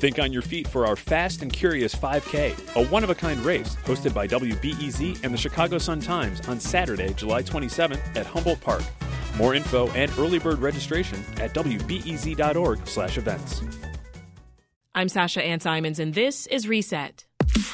Think on your feet for our Fast and Curious 5K, a one-of-a-kind race hosted by WBEZ and the Chicago Sun-Times on Saturday, July 27th at Humboldt Park. More info and early bird registration at wbez.org/events. I'm Sasha Ann Simons, and this is Reset.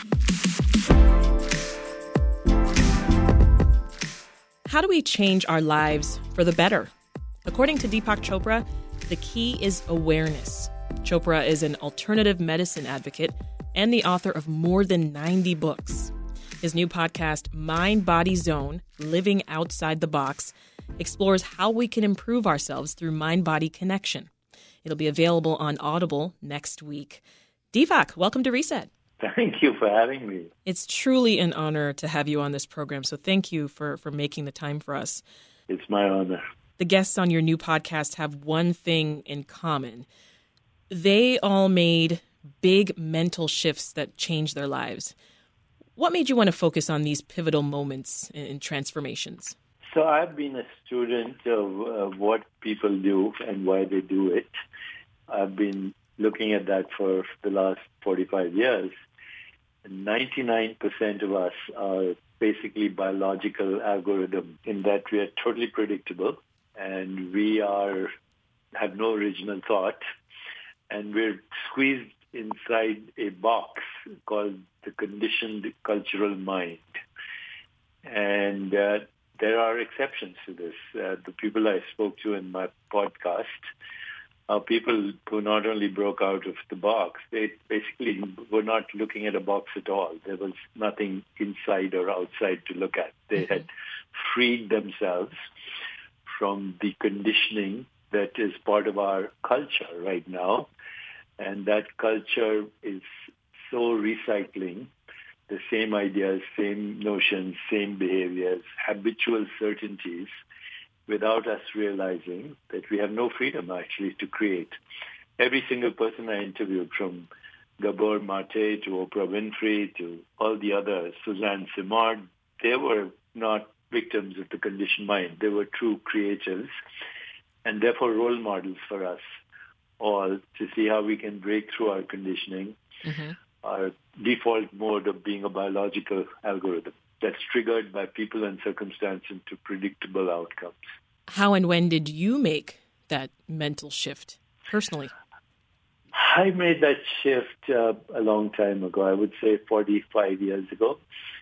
How do we change our lives for the better? According to Deepak Chopra, the key is awareness. Chopra is an alternative medicine advocate and the author of more than 90 books. His new podcast, Mind Body Zone, Living Outside the Box, explores how we can improve ourselves through mind-body connection. It'll be available on Audible next week. Deepak, welcome to Reset. Thank you for having me. It's truly an honor to have you on this program, so thank you for making the time for us. It's my honor. The guests on your new podcast have one thing in common. They all made big mental shifts that changed their lives. What made you want to focus on these pivotal moments and transformations? So I've been a student of what people do and why they do it. I've been looking at that for the last 45 years. 99% of us are basically biological algorithms in that we are totally predictable and we have no original thought, and we're squeezed inside a box called the conditioned cultural mind. And there are exceptions to this. The people I spoke to in my podcast are people who not only broke out of the box, they basically were not looking at a box at all. There was nothing inside or outside to look at. They had freed themselves from the conditioning that is part of our culture right now. And that culture is so recycling the same ideas, same notions, same behaviors, habitual certainties, without us realizing that we have no freedom actually to create. Every single person I interviewed, from Gabor Mate to Oprah Winfrey to all the others, Suzanne Simard, they were not victims of the conditioned mind. They were true creators and therefore role models for us all to see how we can break through our conditioning, our default mode of being a biological algorithm that's triggered by people and circumstance into predictable outcomes. How and when did you make that mental shift personally? I made that shift a long time ago, I would say 45 years ago.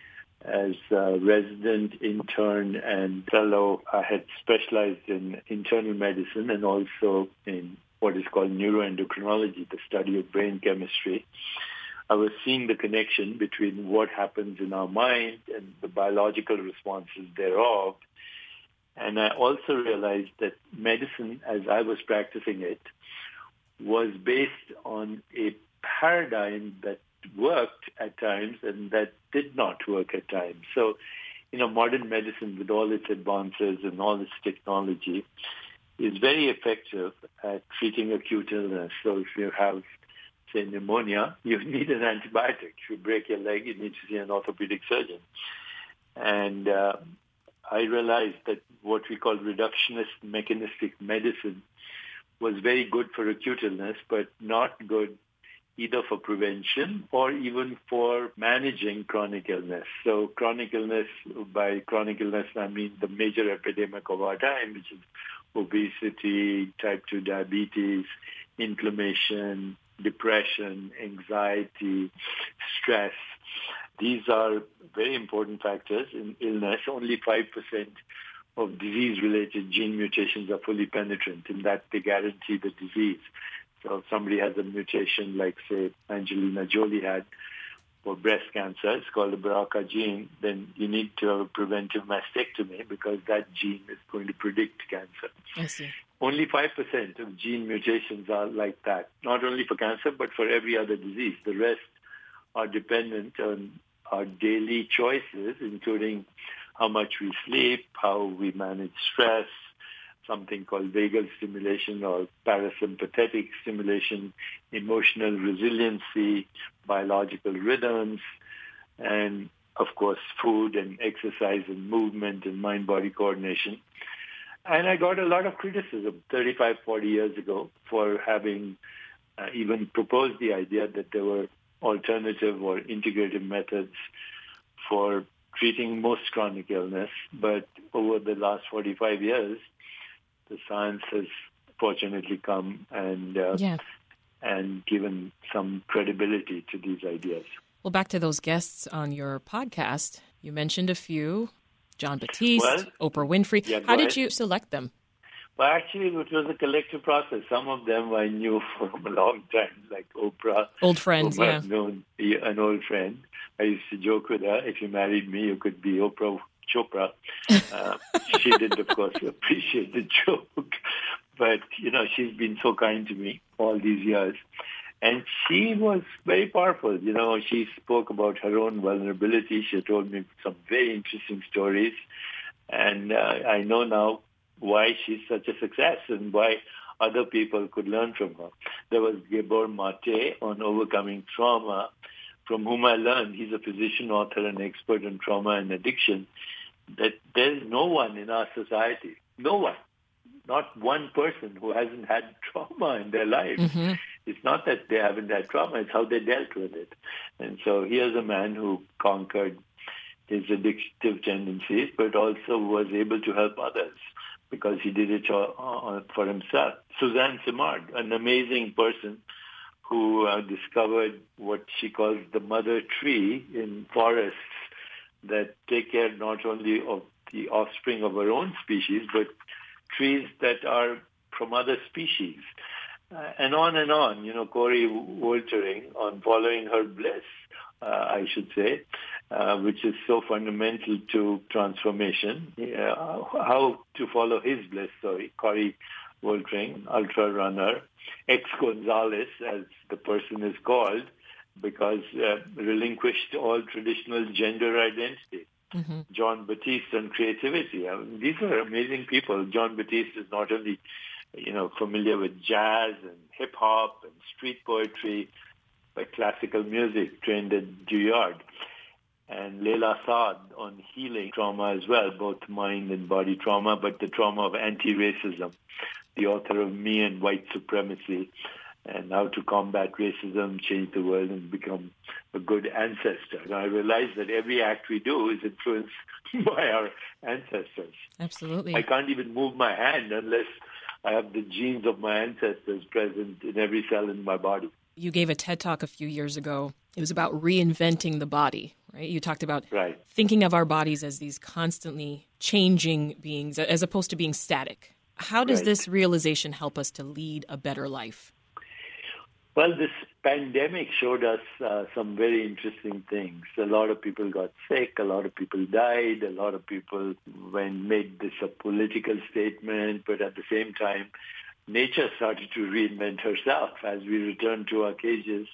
As a resident, intern, and fellow, I had specialized in internal medicine and also in what is called neuroendocrinology, the study of brain chemistry. I was seeing the connection between what happens in our mind and the biological responses thereof. And I also realized that medicine, as I was practicing it, was based on a paradigm that worked at times and that did not work at times. So, modern medicine, with all its advances and all its technology, is very effective at treating acute illness. So if you have, say, pneumonia, you need an antibiotic. If you break your leg, you need to see an orthopedic surgeon. And I realized that what we call reductionist mechanistic medicine was very good for acute illness, but not good either for prevention or even for managing chronic illness. So chronic illness, by chronic illness, I mean the major epidemic of our time, which is obesity, type 2 diabetes, inflammation, depression, anxiety, stress. These are very important factors in illness. Only 5% of disease-related gene mutations are fully penetrant, in that they guarantee the disease. So if somebody has a mutation like, say, Angelina Jolie had for breast cancer, it's called the BRCA gene, then you need to have a preventive mastectomy because that gene is going to predict cancer. I see. Only 5% of gene mutations are like that, not only for cancer, but for every other disease. The rest are dependent on our daily choices, including how much we sleep, how we manage stress, something called vagal stimulation or parasympathetic stimulation, emotional resiliency, biological rhythms, and, of course, food and exercise and movement and mind-body coordination. And I got a lot of criticism 35, 40 years ago for having even proposed the idea that there were alternative or integrative methods for treating most chronic illness. But over the last 45 years, the science has fortunately come and given some credibility to these ideas. Well, back to those guests on your podcast, you mentioned a few, Jon Batiste, Oprah Winfrey. Yeah, How did you select them? Well, actually, it was a collective process. Some of them I knew from a long time, like Oprah. Old friends, whom I've known, an old friend. I used to joke with her, if you married me, you could be Oprah Chopra. She didn't, of course, appreciate the joke. But, she's been so kind to me all these years. And she was very powerful. She spoke about her own vulnerability. She told me some very interesting stories. And I know now why she's such a success and why other people could learn from her. There was Gabor Mate on overcoming trauma, from whom I learned, he's a physician, author, and expert on trauma and addiction, that there's no one in our society, no one, not one person who hasn't had trauma in their lives. Mm-hmm. It's not that they haven't had trauma, it's how they dealt with it. And so here's a man who conquered his addictive tendencies, but also was able to help others because he did it for himself. Suzanne Simard, an amazing person who discovered what she calls the mother tree in forests that take care not only of the offspring of her own species, but trees that are from other species. And on and on. Corey Woltering on following her bliss, I should say, which is so fundamental to transformation. How to follow his bliss, Corey Woltering, ultra runner, ex-Gonzalez, as the person is called, because relinquished all traditional gender identity. Mm-hmm. Jon Batiste and creativity. These are amazing people. Jon Batiste is not only, familiar with jazz and hip-hop and street poetry, but classical music, trained at Juilliard. And Leila Saad on healing trauma as well, both mind and body trauma, but the trauma of anti-racism, the author of Me and White Supremacy, and how to combat racism, change the world, and become a good ancestor. Now, I realize that every act we do is influenced by our ancestors. Absolutely. I can't even move my hand unless I have the genes of my ancestors present in every cell in my body. You gave a TED Talk a few years ago. It was about reinventing the body, right? You talked about thinking of our bodies as these constantly changing beings as opposed to being static. How does this realization help us to lead a better life? Well, this pandemic showed us some very interesting things. A lot of people got sick. A lot of people died. A lot of people made this a political statement. But at the same time, nature started to reinvent herself. As we returned to our cages,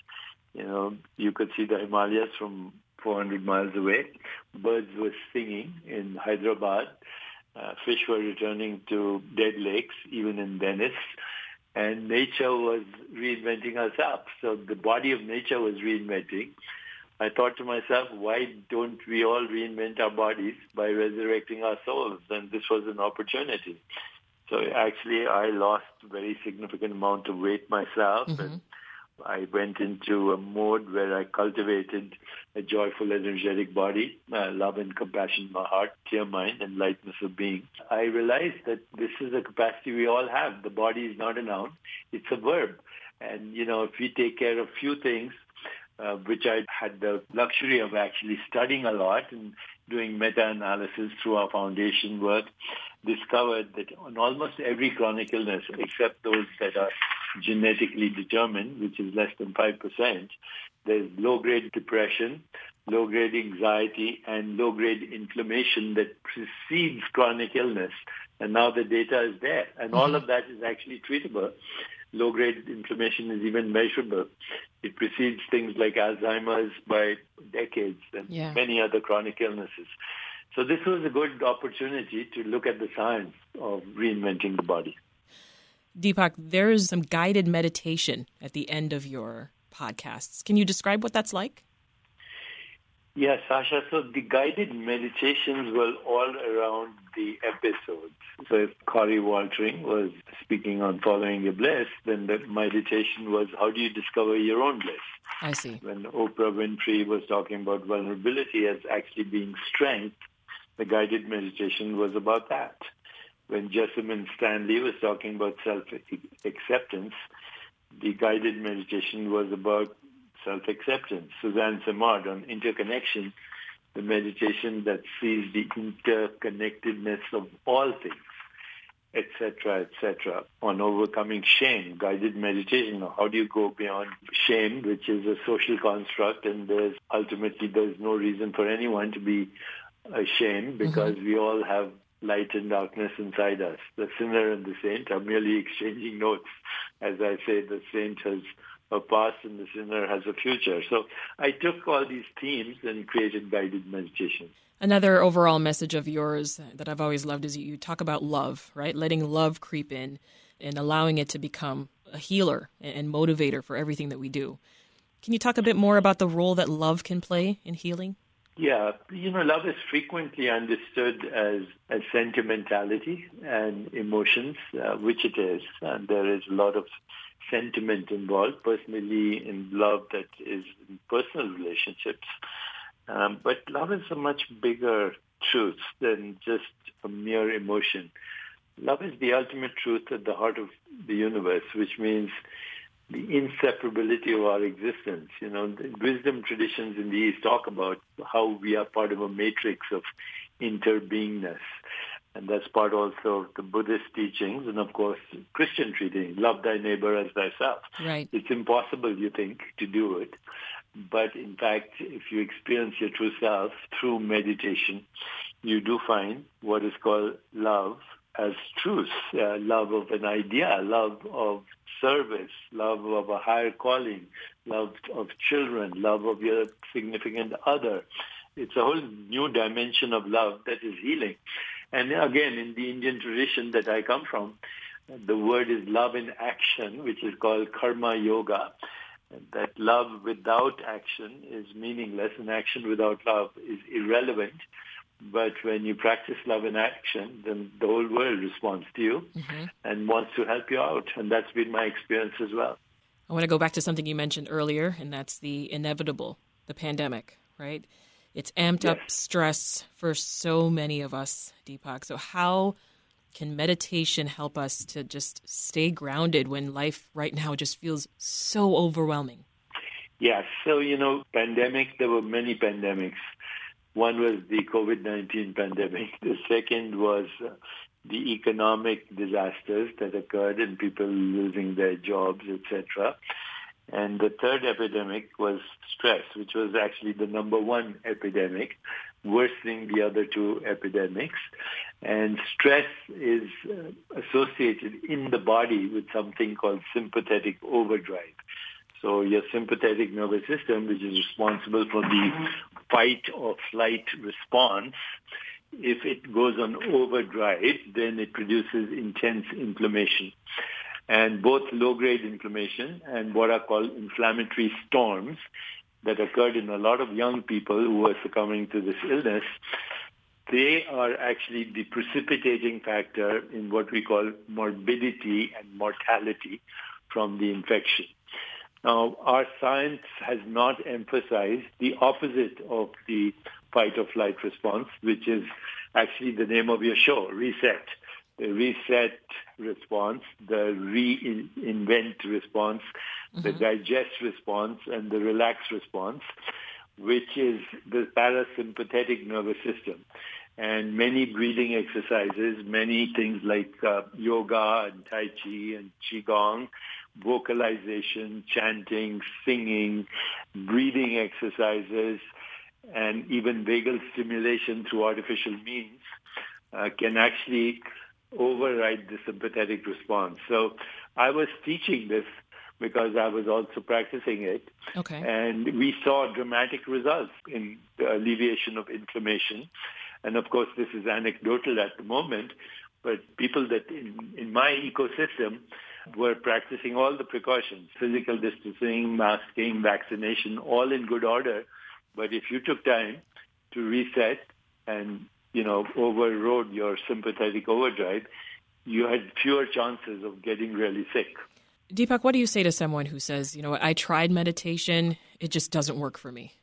you could see the Himalayas from 400 miles away. Birds were singing in Hyderabad. Fish were returning to dead lakes, even in Venice. And nature was reinventing herself. So the body of nature was reinventing. I thought to myself, why don't we all reinvent our bodies by resurrecting our souls? And this was an opportunity. So actually, I lost a very significant amount of weight myself. Mm-hmm. And I went into a mode where I cultivated a joyful, energetic body, love and compassion in my heart, clear mind, and lightness of being. I realized that this is a capacity we all have. The body is not a noun, it's a verb. And, if we take care of few things, which I had the luxury of actually studying a lot and doing meta-analysis through our foundation work, discovered that on almost every chronic illness, except those that are genetically determined, which is less than 5%, there's low-grade depression, low-grade anxiety, and low-grade inflammation that precedes chronic illness. And now the data is there. And all of that is actually treatable. Low-grade inflammation is even measurable. It precedes things like Alzheimer's by decades and many other chronic illnesses. So this was a good opportunity to look at the science of reinventing the body. Deepak, there is some guided meditation at the end of your podcasts. Can you describe what that's like? Yeah, Sasha. So the guided meditations were all around the episodes. So if Corey Waltering was speaking on following your bliss, then the meditation was how do you discover your own bliss? I see. When Oprah Winfrey was talking about vulnerability as actually being strength, the guided meditation was about that. When Jessamine Stanley was talking about self-acceptance, the guided meditation was about self-acceptance. Suzanne Simard on interconnection, the meditation that sees the interconnectedness of all things, etc., etc. On overcoming shame, guided meditation. How do you go beyond shame, which is a social construct, and there's no reason for anyone to be ashamed because we all have light and darkness inside us. The sinner and the saint are merely exchanging notes. As I say, the saint has a past and the sinner has a future. So I took all these themes and created guided meditation. Another overall message of yours that I've always loved is you talk about love, right? Letting love creep in and allowing it to become a healer and motivator for everything that we do. Can you talk a bit more about the role that love can play in healing? Yeah, love is frequently understood as sentimentality and emotions, which it is. And there is a lot of sentiment involved, personally in love that is in personal relationships. But love is a much bigger truth than just a mere emotion. Love is the ultimate truth at the heart of the universe, which means the inseparability of our existence. The wisdom traditions in the East talk about how we are part of a matrix of interbeingness. And that's part also of the Buddhist teachings and, of course, Christian teachings. Love thy neighbor as thyself. Right. It's impossible, you think, to do it. But, in fact, if you experience your true self through meditation, you do find what is called love as truth, love of an idea, love of service, love of a higher calling, love of children, love of your significant other. It's a whole new dimension of love that is healing. And again, in the Indian tradition that I come from, the word is love in action, which is called karma yoga. That love without action is meaningless, and action without love is irrelevant. But when you practice love in action, then the whole world responds to you and wants to help you out. And that's been my experience as well. I want to go back to something you mentioned earlier, and that's the inevitable, the pandemic, right? It's amped up stress for so many of us, Deepak. So how can meditation help us to just stay grounded when life right now just feels so overwhelming? Yeah, so, pandemic, there were many pandemics. One was the COVID-19 pandemic. The second was the economic disasters that occurred and people losing their jobs, etc. And the third epidemic was stress, which was actually the number one epidemic, worsening the other two epidemics. And stress is associated in the body with something called sympathetic overdrive. So your sympathetic nervous system, which is responsible for the fight or flight response, if it goes on overdrive, then it produces intense inflammation. And both low-grade inflammation and what are called inflammatory storms that occurred in a lot of young people who were succumbing to this illness, they are actually the precipitating factor in what we call morbidity and mortality from the infection. Now, our science has not emphasized the opposite of the fight-or-flight response, which is actually the name of your show, Reset. The reset response, the reinvent response, the digest response, and the relax response, which is the parasympathetic nervous system. And many breathing exercises, many things like yoga and Tai Chi and Qigong, vocalization, chanting, singing, breathing exercises, and even vagal stimulation through artificial means can actually override the sympathetic response. So I was teaching this because I was also practicing it. Okay. And we saw dramatic results in the alleviation of inflammation. And of course, this is anecdotal at the moment, but people that in my ecosystem were practicing all the precautions, physical distancing, masking, vaccination, all in good order. But if you took time to reset and, overrode your sympathetic overdrive, you had fewer chances of getting really sick. Deepak, what do you say to someone who says, I tried meditation, it just doesn't work for me?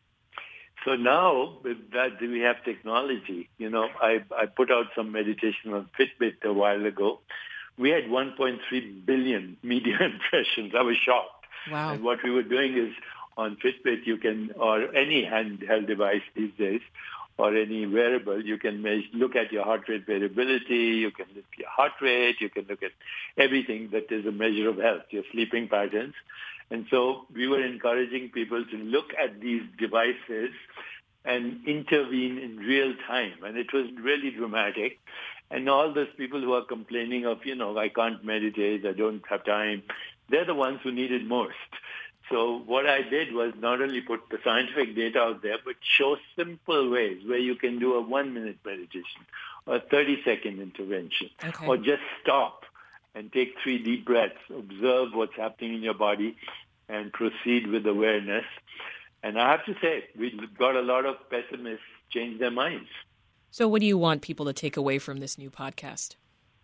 So now with that, we have technology. I put out some meditation on Fitbit a while ago. We had 1.3 billion media impressions. I was shocked. Wow. And what we were doing is on Fitbit, you can, or any handheld device these days, or any wearable, you can look at your heart rate variability, you can look at your heart rate, you can look at everything that is a measure of health, your sleeping patterns. And so we were encouraging people to look at these devices and intervene in real time. And it was really dramatic. And all those people who are complaining of, I can't meditate, I don't have time, they're the ones who need it most. So what I did was not only put the scientific data out there, but show simple ways where you can do a 1-minute meditation or a 30-second intervention, or just stop and take 3 deep breaths, observe what's happening in your body, and proceed with awareness. And I have to say, we've got a lot of pessimists change their minds. So what do you want people to take away from this new podcast?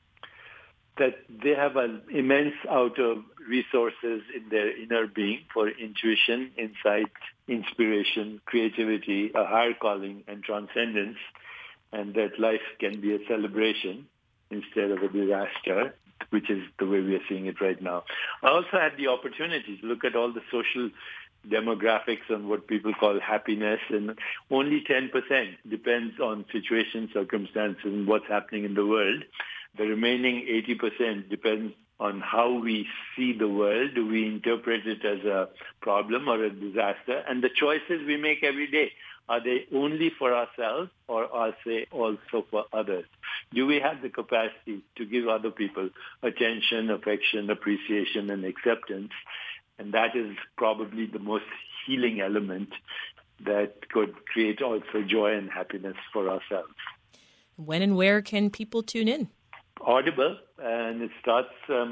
That they have an immense out of resources in their inner being for intuition, insight, inspiration, creativity, a higher calling, and transcendence, and that life can be a celebration instead of a disaster, which is the way we are seeing it right now. I also had the opportunity to look at all the social demographics on what people call happiness, and only 10% depends on situation, circumstances, and what's happening in the world. The remaining 80% depends on how we see the world. Do we interpret it as a problem or a disaster? And the choices we make every day, are they only for ourselves or are they also for others? Do we have the capacity to give other people attention, affection, appreciation, and acceptance? And that is probably the most healing element that could create also joy and happiness for ourselves. When and where can people tune in? Audible, and it starts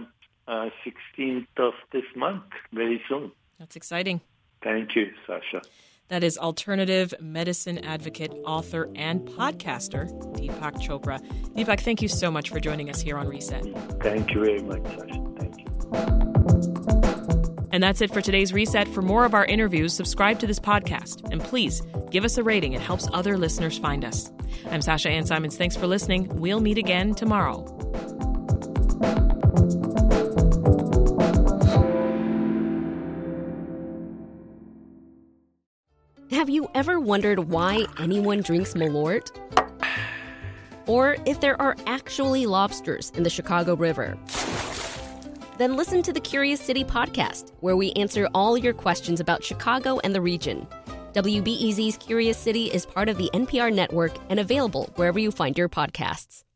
16th of this month, very soon. That's exciting. Thank you, Sasha. That is alternative medicine advocate, author, and podcaster, Deepak Chopra. Deepak, thank you so much for joining us here on Reset. Thank you very much, Sasha. Thank you. And that's it for today's Reset. For more of our interviews, subscribe to this podcast. And please, give us a rating. It helps other listeners find us. I'm Sasha Ann Simons. Thanks for listening. We'll meet again tomorrow. Have you ever wondered why anyone drinks Malort? Or if there are actually lobsters in the Chicago River? Then listen to the Curious City podcast, where we answer all your questions about Chicago and the region. WBEZ's Curious City is part of the NPR network and available wherever you find your podcasts.